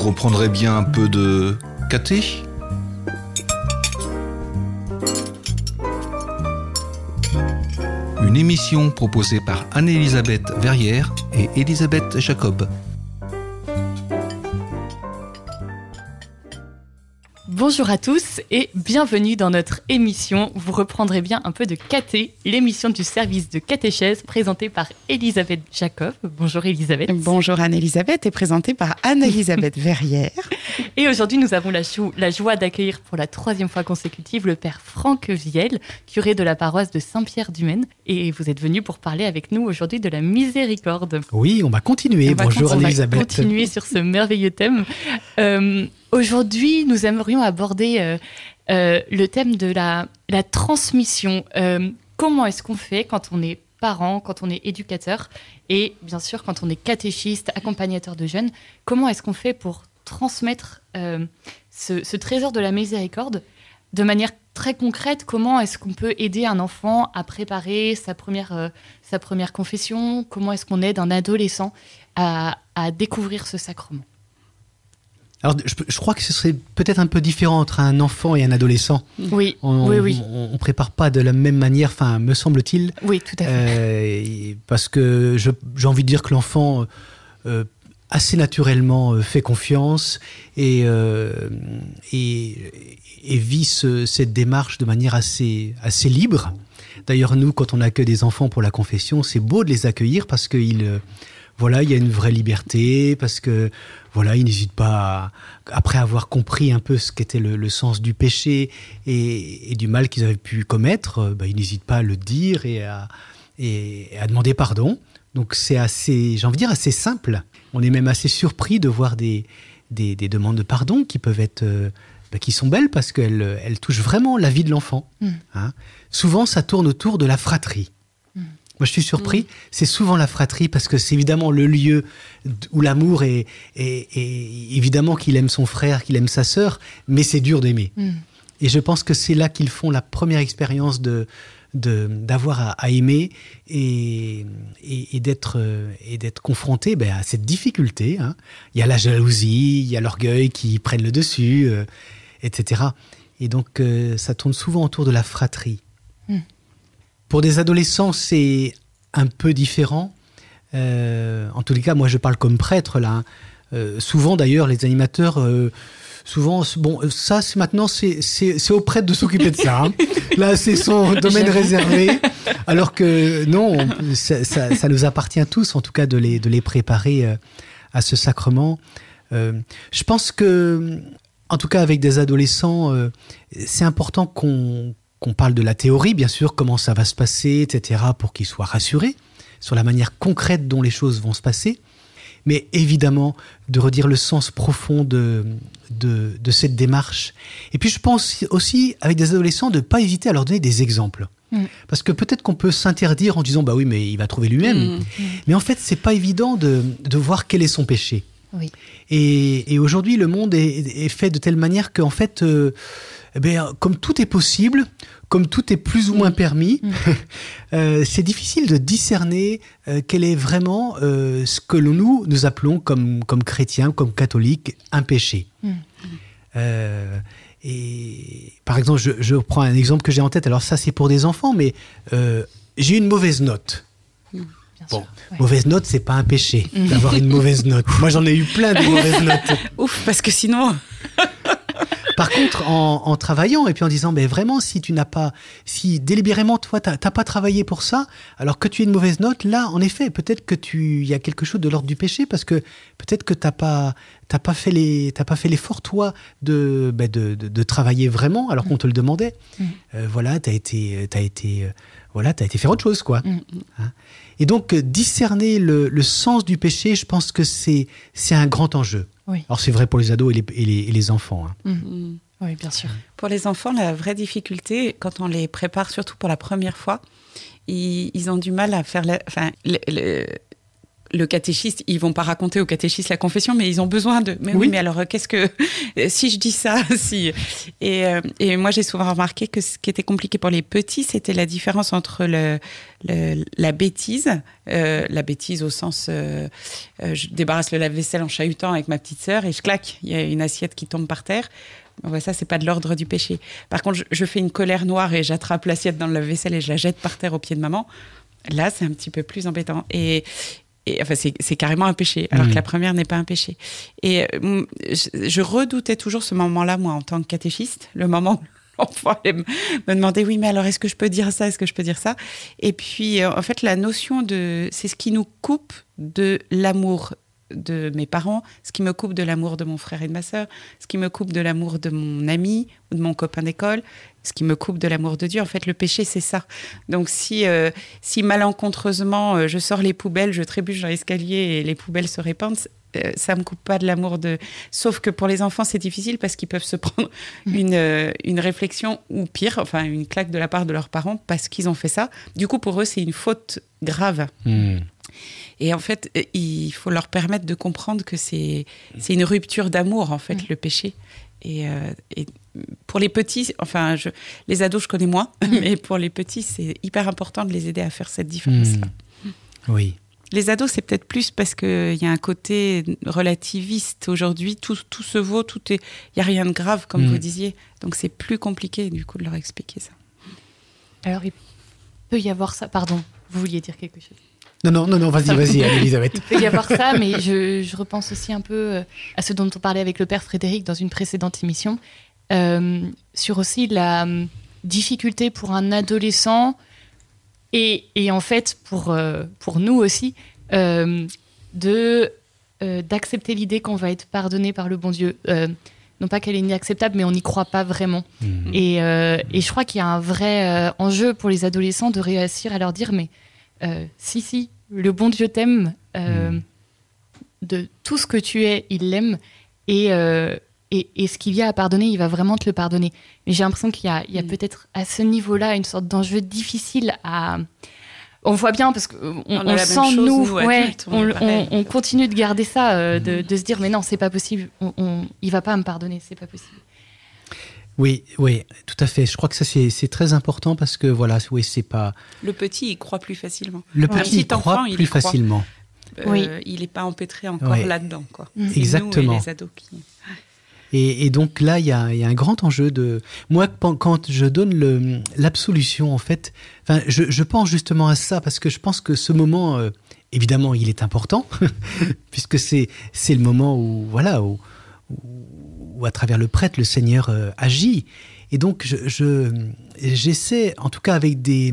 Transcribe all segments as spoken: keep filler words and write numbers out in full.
reprendrez bien un peu de caté ? Une émission proposée par Anne-Elisabeth Verrière et Elisabeth Jacob. Bonjour à tous et bienvenue dans notre émission. Vous reprendrez bien un peu de caté, l'émission du service de catéchèse présentée par Elisabeth Jacob. Bonjour Elisabeth. Bonjour Anne-Elisabeth et présentée par Anne-Elisabeth Verrière. Et aujourd'hui, nous avons la, jo- la joie d'accueillir pour la troisième fois consécutive le père Franck Viel, curé de la paroisse de Saint-Pierre-du-Maine. Et vous êtes venu pour parler avec nous aujourd'hui de la miséricorde. Oui, on va continuer. On va Bonjour con- Anne-Elisabeth. On va continuer sur ce merveilleux thème. Euh, aujourd'hui, nous aimerions aborder euh, euh, le thème de la, la transmission. Euh, comment est-ce qu'on fait quand on est parent, quand on est éducateur et bien sûr quand on est catéchiste, accompagnateur de jeunes? Comment est-ce qu'on fait pour transmettre euh, ce, ce trésor de la miséricorde de manière très concrète? Comment est-ce qu'on peut aider un enfant à préparer sa première, euh, sa première confession? Comment est-ce qu'on aide un adolescent à, à découvrir ce sacrement? Alors, je, je crois que ce serait peut-être un peu différent entre un enfant et un adolescent. Oui, On, oui, oui. On ne prépare pas de la même manière, enfin, me semble-t-il. Oui, tout à fait. Euh, parce que je, j'ai envie de dire que l'enfant, euh, assez naturellement, euh, fait confiance et, euh, et, et vit ce, cette démarche de manière assez, assez libre. D'ailleurs, nous, quand on accueille des enfants pour la confession, c'est beau de les accueillir parce qu'ils... Euh, Voilà, il y a une vraie liberté, parce que voilà, ils n'hésitent pas, à, après avoir compris un peu ce qu'était le, le sens du péché et, et du mal qu'ils avaient pu commettre, bah, ils n'hésitent pas à le dire et à, et à demander pardon. Donc c'est assez, j'ai envie de dire, assez simple. On est même assez surpris de voir des, des, des demandes de pardon qui peuvent être, euh, bah, qui sont belles parce qu'elles elles touchent vraiment la vie de l'enfant. Mmh. Hein. Souvent, ça tourne autour de la fratrie. Moi, je suis surpris. Mmh. C'est souvent la fratrie parce que c'est évidemment le lieu où l'amour est, est, est évidemment qu'il aime son frère, qu'il aime sa sœur, mais c'est dur d'aimer. Mmh. Et je pense que c'est là qu'ils font la première expérience de, de, d'avoir à, à aimer et, et, et, d'être, et d'être confrontés ben, à cette difficulté. Hein. Il y a la jalousie, il y a l'orgueil qui prennent le dessus, euh, et cetera. Et donc, euh, ça tourne souvent autour de la fratrie. Mmh. Pour des adolescents, c'est un peu différent. Euh, en tous les cas, moi, je parle comme prêtre, là. Hein. Euh, souvent, d'ailleurs, les animateurs... Euh, souvent, bon, ça, c'est maintenant, c'est, c'est, c'est au prêtre de s'occuper de ça. Hein. Là, c'est son domaine réservé. Alors que, non, on, ça, ça, ça nous appartient tous, en tout cas, de les, de les préparer euh, à ce sacrement. Euh, je pense que, en tout cas, avec des adolescents, euh, c'est important qu'on... qu'on parle de la théorie, bien sûr, comment ça va se passer, et cetera, pour qu'ils soient rassurés sur la manière concrète dont les choses vont se passer. Mais évidemment, de redire le sens profond de, de, de cette démarche. Et puis, je pense aussi, avec des adolescents, de ne pas hésiter à leur donner des exemples. Mmh. Parce que peut-être qu'on peut s'interdire en disant « bah oui, mais il va trouver lui-même mmh. ». Mais en fait, ce n'est pas évident de, de voir quel est son péché. Oui. Et, et aujourd'hui, le monde est, est fait de telle manière qu'en fait... Euh, Eh bien, comme tout est possible, comme tout est plus ou moins permis, mmh. euh, c'est difficile de discerner euh, quel est vraiment euh, ce que nous, nous appelons comme, comme chrétiens, comme catholiques, un péché. Mmh. Euh, et, par exemple, je, je prends un exemple que j'ai en tête. Alors ça, c'est pour des enfants, mais euh, j'ai une mauvaise note. Mmh. Bon, ouais. Mauvaise note, c'est pas un péché mmh. d'avoir une mauvaise note. Moi, j'en ai eu plein de mauvaises notes. Ouf, parce que sinon... Par contre, en, en travaillant et puis en disant, mais vraiment, si tu n'as pas, si délibérément, toi, t'as, t'as pas travaillé pour ça, alors que tu as une mauvaise note, là, en effet, peut-être que tu, il y a quelque chose de l'ordre du péché, parce que peut-être que t'as pas, t'as pas fait les, t'as pas fait l'effort, toi, de, ben de, de, de travailler vraiment, alors qu'on te le demandait. Mmh. Euh, voilà, t'as été, t'as été, euh, voilà, t'as été faire autre chose, quoi. Mmh. Hein? Et donc, euh, discerner le, le sens du péché, je pense que c'est, c'est un grand enjeu. Oui. Alors, c'est vrai pour les ados et les, et les, et les enfants. Hein. Mmh. Oui, bien sûr. Pour les enfants, la vraie difficulté, quand on les prépare, surtout pour la première fois, ils, ils ont du mal à faire... La, enfin, le, le, le catéchiste, ils vont pas raconter au catéchiste la confession, mais ils ont besoin de. Mais oui, oui mais alors qu'est-ce que si je dis ça, si et euh, et moi j'ai souvent remarqué que ce qui était compliqué pour les petits, c'était la différence entre le, le la bêtise, euh, la bêtise au sens, euh, euh, je débarrasse le lave-vaisselle en chahutant avec ma petite sœur et je claque, il y a une assiette qui tombe par terre. Ouais, ça, c'est pas de l'ordre du péché. Par contre, je, je fais une colère noire et j'attrape l'assiette dans le lave-vaisselle et je la jette par terre au pied de maman. Là, c'est un petit peu plus embêtant. Et, et enfin, c'est, c'est carrément un péché, alors mmh. que la première n'est pas un péché. Et euh, je, je redoutais toujours ce moment-là, moi, en tant que catéchiste, le moment où l'enfant allait me, me demander, oui, mais alors, est-ce que je peux dire ça, est-ce que je peux dire ça ? Et puis, euh, en fait, la notion de... C'est ce qui nous coupe de l'amour de mes parents, ce qui me coupe de l'amour de mon frère et de ma sœur, ce qui me coupe de l'amour de mon ami ou de mon copain d'école, ce qui me coupe de l'amour de Dieu. En fait, le péché, c'est ça. Donc, si, euh, si malencontreusement, euh, je sors les poubelles, je trébuche dans l'escalier et les poubelles se répandent, euh, ça me coupe pas de l'amour de... Sauf que pour les enfants, c'est difficile parce qu'ils peuvent se prendre une, euh, une réflexion ou pire, enfin, une claque de la part de leurs parents parce qu'ils ont fait ça. Du coup, pour eux, c'est une faute grave. Mmh. Et en fait, il faut leur permettre de comprendre que c'est, c'est une rupture d'amour, en fait, mmh. le péché. Et, euh, et pour les petits, enfin, je, les ados, je connais moins, mmh. mais pour les petits, c'est hyper important de les aider à faire cette différence-là. Mmh. Oui. Les ados, c'est peut-être plus parce qu'il y a un côté relativiste. Aujourd'hui, tout, tout se vaut, tout est, il n'y a rien de grave, comme mmh. vous disiez. Donc, c'est plus compliqué, du coup, de leur expliquer ça. Alors, il peut y avoir ça... Pardon, vous vouliez dire quelque chose ? Non, non, non, non, vas-y, ça, vas-y, Elisabeth. Il peut y avoir ça, mais je, je repense aussi un peu à ce dont on parlait avec le père Frédéric dans une précédente émission, euh, sur aussi la difficulté pour un adolescent et, et en fait pour, euh, pour nous aussi, euh, de, euh, d'accepter l'idée qu'on va être pardonné par le bon Dieu. Euh, non pas qu'elle est inacceptable, mais on n'y croit pas vraiment. Mmh. Et, euh, et je crois qu'il y a un vrai euh, enjeu pour les adolescents de réussir à leur dire, mais euh, si, si, le bon Dieu t'aime, euh, mmh. de tout ce que tu es, il l'aime, et, euh, et, et ce qu'il y a à pardonner, il va vraiment te le pardonner. Mais j'ai l'impression qu'il y a, il y a mmh. peut-être à ce niveau-là une sorte d'enjeu difficile à... On voit bien, parce qu'on on, on, on sent, chose, nous, nous ouais, adultes, on, on, on continue de garder ça, euh, de, de se dire, mais non, c'est pas possible, on, on, il va pas me pardonner, c'est pas possible. Oui, oui, tout à fait. Je crois que ça, c'est, c'est très important parce que, voilà, oui, c'est pas... Le petit, il croit plus facilement. Le petit, petit il croit enfant, plus il facilement. Euh, oui. Il n'est pas empêtré encore oui. là-dedans, quoi. Mmh. Exactement. Nous et les ados qui... Et, et donc là, il y a, y a un grand enjeu de... Moi, quand je donne le, l'absolution, en fait, je, je pense justement à ça parce que je pense que ce moment, euh, évidemment, il est important puisque c'est, c'est le moment où, voilà, où, où à travers le prêtre, le Seigneur euh, agit. Et donc, je, je, j'essaie, en tout cas avec des,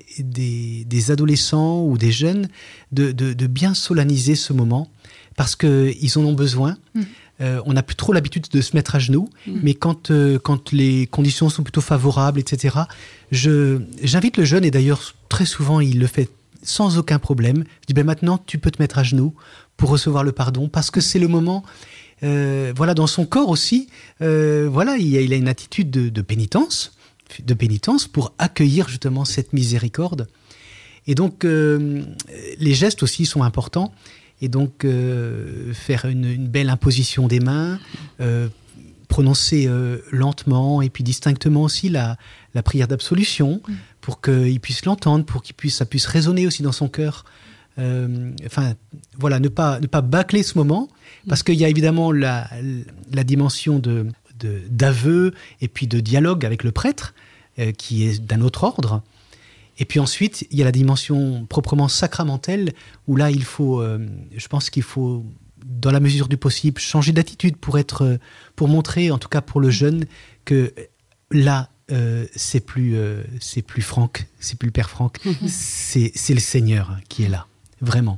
des, des adolescents ou des jeunes, de, de, de bien solenniser ce moment parce qu'ils en ont besoin. Mmh. Euh, on n'a plus trop l'habitude de se mettre à genoux, mmh. mais quand, euh, quand les conditions sont plutôt favorables, et cetera, je, j'invite le jeune, et d'ailleurs, très souvent, il le fait sans aucun problème. Je dis, ben maintenant, tu peux te mettre à genoux pour recevoir le pardon, parce que c'est le moment... Euh, voilà, dans son corps aussi, euh, voilà, il a, il a une attitude de, de pénitence, de pénitence pour accueillir justement cette miséricorde. Et donc, euh, les gestes aussi sont importants. Et donc, euh, faire une, une belle imposition des mains, euh, prononcer euh, lentement et puis distinctement aussi la, la prière d'absolution mmh. pour qu'il puisse l'entendre, pour qu'il puisse, ça puisse résonner aussi dans son cœur. Euh, enfin, voilà, ne pas, ne pas bâcler ce moment, parce qu'il y a évidemment la, la dimension de, de, d'aveu et puis de dialogue avec le prêtre, euh, qui est d'un autre ordre. Et puis ensuite, il y a la dimension proprement sacramentelle, où là, il faut, euh, je pense qu'il faut, dans la mesure du possible, changer d'attitude pour être, pour montrer, en tout cas pour le jeune, que là, euh, c'est plus, euh, c'est plus Franck, c'est plus le Père Franck, c'est, c'est le Seigneur qui est là, vraiment.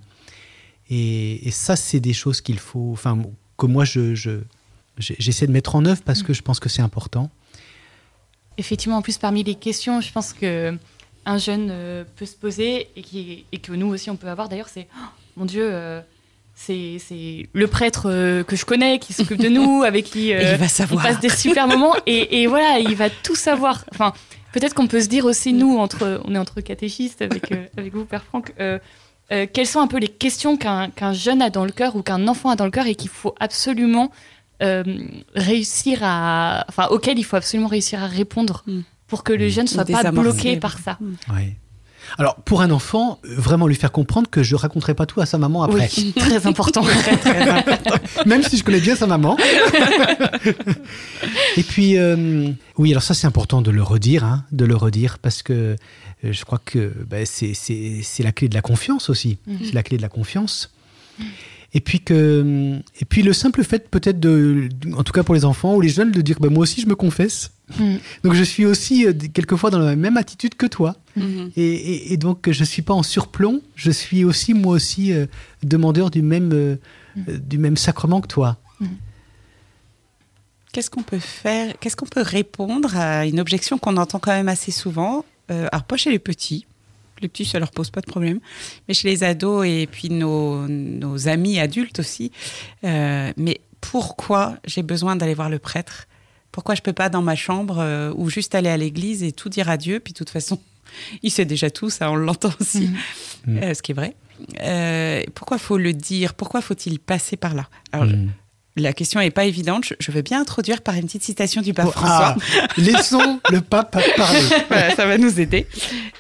Et, et ça, c'est des choses qu'il faut, enfin, que moi, je, je, j'essaie de mettre en œuvre parce que je pense que c'est important. Effectivement, en plus, parmi les questions, je pense que un jeune euh, peut se poser et, qui, et que nous aussi on peut avoir d'ailleurs, c'est oh, mon Dieu, euh, c'est, c'est le prêtre euh, que je connais, qui s'occupe de nous, avec qui euh, il va savoir. On passe des super moments et, et voilà, il va tout savoir. Enfin, peut-être qu'on peut se dire aussi, nous, entre, on est entre catéchistes avec, euh, avec vous, Père Franck, euh, euh, quelles sont un peu les questions qu'un, qu'un jeune a dans le cœur ou qu'un enfant a dans le cœur et qu'il faut absolument euh, réussir à, enfin, auxquelles il faut absolument réussir à répondre mm. pour que le jeune ne soit pas bloqué par ça. Mm. Oui. Alors, pour un enfant, vraiment lui faire comprendre que je ne raconterai pas tout à sa maman après. Oui, très important. très, très important. Même si je connais bien sa maman. Et puis, euh, oui, alors ça, c'est important de le redire, hein, de le redire, parce que euh, je crois que bah, c'est, c'est, c'est la clé de la confiance aussi. Mm-hmm. C'est la clé de la confiance. Et puis, que, et puis le simple fait peut-être, de, en tout cas pour les enfants ou les jeunes, de dire bah, « moi aussi, je me confesse mm. ». Donc, je suis aussi euh, quelquefois dans la même attitude que toi. Mm-hmm. Et, et, et donc, je ne suis pas en surplomb. Je suis aussi, moi aussi, euh, demandeur du même, euh, mm. du même sacrement que toi. Mm. Qu'est-ce qu'on peut faire ? Qu'est-ce qu'on peut répondre à une objection qu'on entend quand même assez souvent ? euh, Alors, pas chez les petits. Les petits, ça ne leur pose pas de problème. Mais chez les ados et puis nos, nos amis adultes aussi. Euh, mais pourquoi j'ai besoin d'aller voir le prêtre ? Pourquoi je ne peux pas, dans ma chambre, euh, ou juste aller à l'église et tout dire à Dieu ? Puis de toute façon, il sait déjà tout, ça, on l'entend aussi. Mmh. Euh, ce qui est vrai. Euh, pourquoi faut le dire ? Pourquoi faut-il passer par là ? Alors, mmh. La question n'est pas évidente. Je veux bien introduire par une petite citation du pape oh, François. Ah, laissons le pape parler. Voilà, ça va nous aider.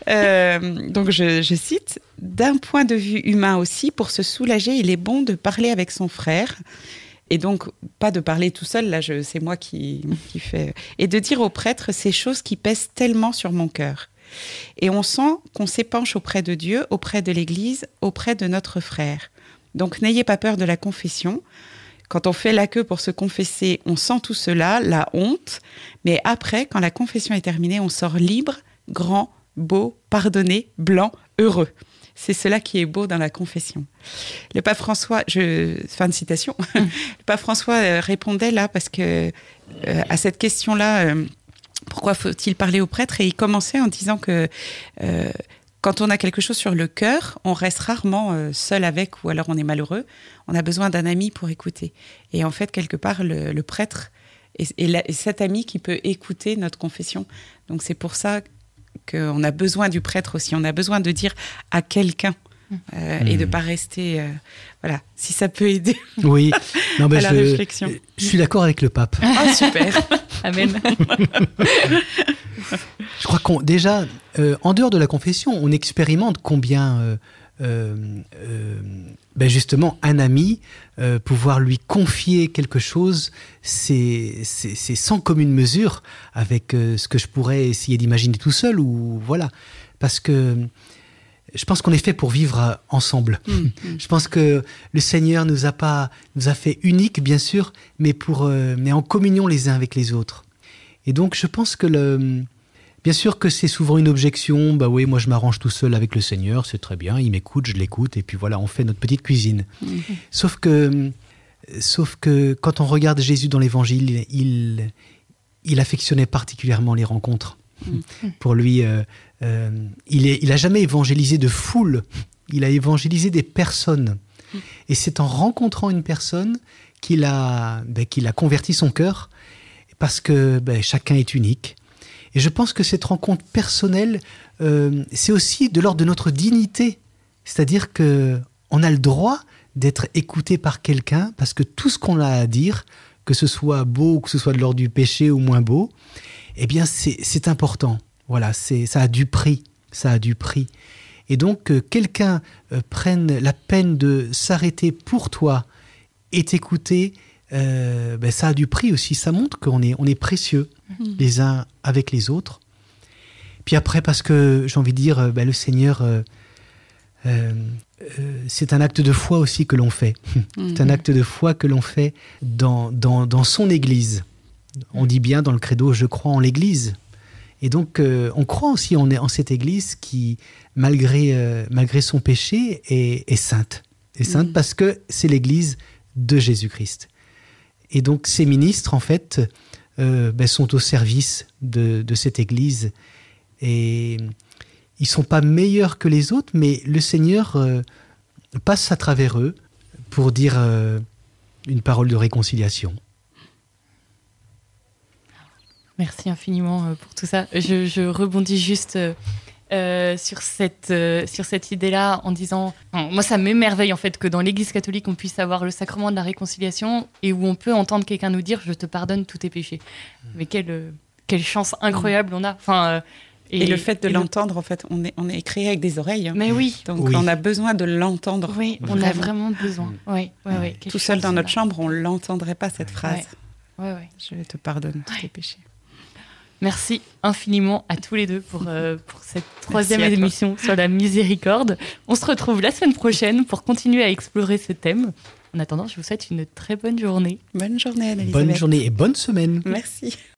Euh, donc, je, je cite. « D'un point de vue humain aussi, pour se soulager, il est bon de parler avec son frère. » Et donc, pas de parler tout seul, là, je, c'est moi qui, qui fais... Et de dire au prêtre ces choses qui pèsent tellement sur mon cœur. Et on sent qu'on s'épanche auprès de Dieu, auprès de l'Église, auprès de notre frère. Donc, n'ayez pas peur de la confession. Quand on fait la queue pour se confesser, on sent tout cela, la honte. Mais après, quand la confession est terminée, on sort libre, grand, beau, pardonné, blanc, heureux. C'est cela qui est beau dans la confession. Le pape François, je, fin de citation, mmh. le pape François euh, répondait là parce que euh, à cette question-là, euh, pourquoi faut-il parler au prêtre ? Et il commençait en disant que euh, quand on a quelque chose sur le cœur, on reste rarement euh, seul avec ou alors on est malheureux. On a besoin d'un ami pour écouter. Et en fait, quelque part, le, le prêtre est, est, la, est cet ami qui peut écouter notre confession. Donc c'est pour ça qu'on a besoin du prêtre aussi. On a besoin de dire à quelqu'un euh, mmh. et de ne pas rester... Euh, voilà, si ça peut aider oui. non, ben à la je, réflexion. Je suis d'accord avec le pape. Ah, super. Amen. Je crois qu'on déjà, euh, en dehors de la confession, on expérimente combien... Euh, Euh, euh, ben justement, un ami, euh, pouvoir lui confier quelque chose, c'est, c'est, c'est sans commune mesure avec euh, ce que je pourrais essayer d'imaginer tout seul. Ou, voilà. Parce que je pense qu'on est fait pour vivre ensemble. Mmh, mmh. Je pense que le Seigneur nous a pas, nous a fait uniques, bien sûr, mais, pour, euh, mais en communion les uns avec les autres. Et donc, je pense que le... Bien sûr que c'est souvent une objection, bah oui, moi je m'arrange tout seul avec le Seigneur, c'est très bien, il m'écoute, je l'écoute, et puis voilà, on fait notre petite cuisine. Mmh. Sauf que, sauf que quand on regarde Jésus dans l'Évangile, il, il affectionnait particulièrement les rencontres. Mmh. Pour lui, euh, euh, il est, il a jamais évangélisé de foule, il a évangélisé des personnes. Mmh. Et c'est en rencontrant une personne qu'il a, ben, qu'il a converti son cœur, parce que ben, chacun est unique. Et je pense que cette rencontre personnelle, euh, c'est aussi de l'ordre de notre dignité. C'est-à-dire qu'on a le droit d'être écouté par quelqu'un parce que tout ce qu'on a à dire, que ce soit beau ou que ce soit de l'ordre du péché ou moins beau, eh bien c'est, c'est important. Voilà, c'est, ça a du prix. Ça a du prix. Et donc, que quelqu'un euh, prenne la peine de s'arrêter pour toi et t'écouter, Euh, ben ça a du prix aussi, ça montre qu'on est, on est précieux mmh. les uns avec les autres. Puis après, parce que j'ai envie de dire, ben le Seigneur, euh, euh, euh, c'est un acte de foi aussi que l'on fait. Mmh. C'est un acte de foi que l'on fait dans, dans, dans son Église. On dit bien dans le credo, je crois en l'Église. Et donc, euh, on croit aussi en, en cette Église qui, malgré, euh, malgré son péché, est, est sainte. Est sainte mmh. parce que c'est l'Église de Jésus-Christ. Et donc, ces ministres, en fait, euh, ben, sont au service de, de cette Église. Et ils ne sont pas meilleurs que les autres, mais le Seigneur euh, passe à travers eux pour dire euh, une parole de réconciliation. Merci infiniment pour tout ça. Je, je rebondis juste. euh, sur cette, euh, sur cette idée-là en disant... Enfin, moi, ça m'émerveille en fait que dans l'Église catholique, on puisse avoir le sacrement de la réconciliation et où on peut entendre quelqu'un nous dire « je te pardonne tous tes péchés mmh. ». Mais quelle, euh, quelle chance incroyable mmh. on a. Enfin, euh, et, et le fait de l'entendre, le... en fait, on est, on est créé avec des oreilles. Hein. Mais oui. Donc oui. on a besoin de l'entendre. Oui, on a vraiment besoin. Oui, oui, oui. Tout seul dans notre chambre, on ne l'entendrait pas cette phrase. Ouais. Ouais, ouais. Je te pardonne tous ouais. tes péchés. Merci infiniment à tous les deux pour, euh, pour cette troisième émission sur la miséricorde. On se retrouve la semaine prochaine pour continuer à explorer ce thème. En attendant, je vous souhaite une très bonne journée. Bonne journée, Anne-Elisabeth. Bonne journée et bonne semaine. Merci.